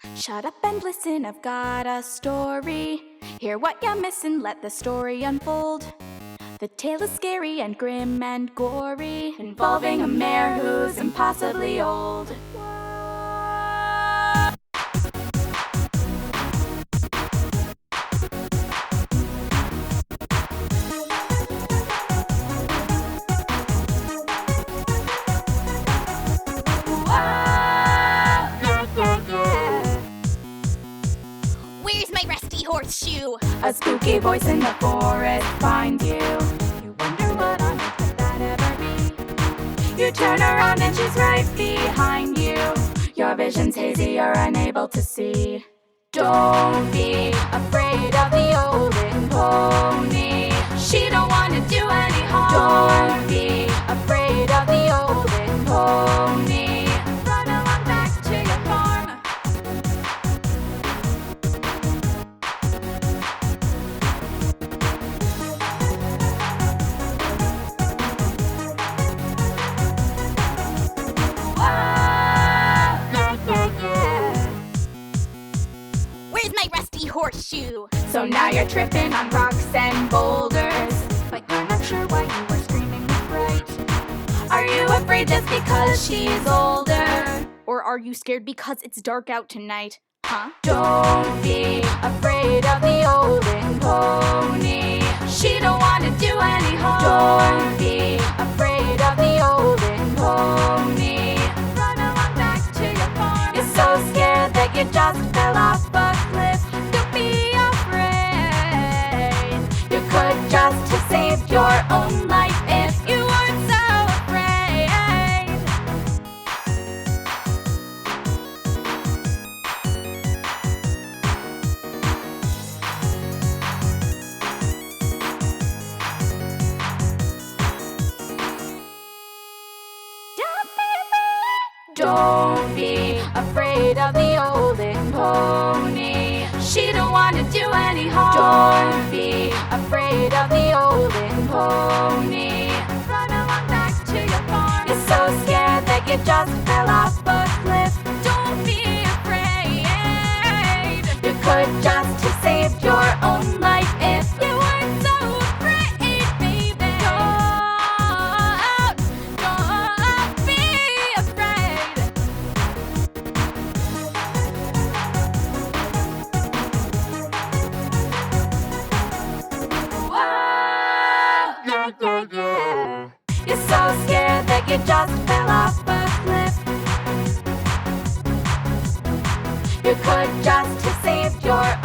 Shut up and listen, I've got a story. Hear what you're missing, let the story unfold. The tale is scary and grim and gory, involving a mare who's impossibly old. Where's my rusty horseshoe? A spooky voice in the forest finds you. You wonder what on earth could that ever be? You turn around and she's right behind you. Your vision's hazy, you're unable to see. Don't be afraid of the olden pony. She don't want to do any harm. Don't be afraid of the olden pony. Run along back to your farm. Where's my rusty horseshoe? So now you're tripping on rocks and boulders, but you're not sure why you were screaming with fright. Are you afraid just because she's older? Or are you scared because it's dark out tonight? Huh? Don't be afraid of the olden pony. She don't want to do any harm. Don't be afraid of the olden pony. Run along back to your farm. You're so scared that you just fell off a cliff. Don't be afraid. You could just have saved your own life if you weren't so afraid. Don't be afraid of the olden pony. She don't want to do any harm. Don't be afraid of the olden pony. Run along back to your farm. You're so scared that you just fell off a cliff. Don't be afraid. You could just have saved your own life if you weren't so afraid, baby. Don't be afraid. You're so scared that you just fell off a cliff. You could just have saved your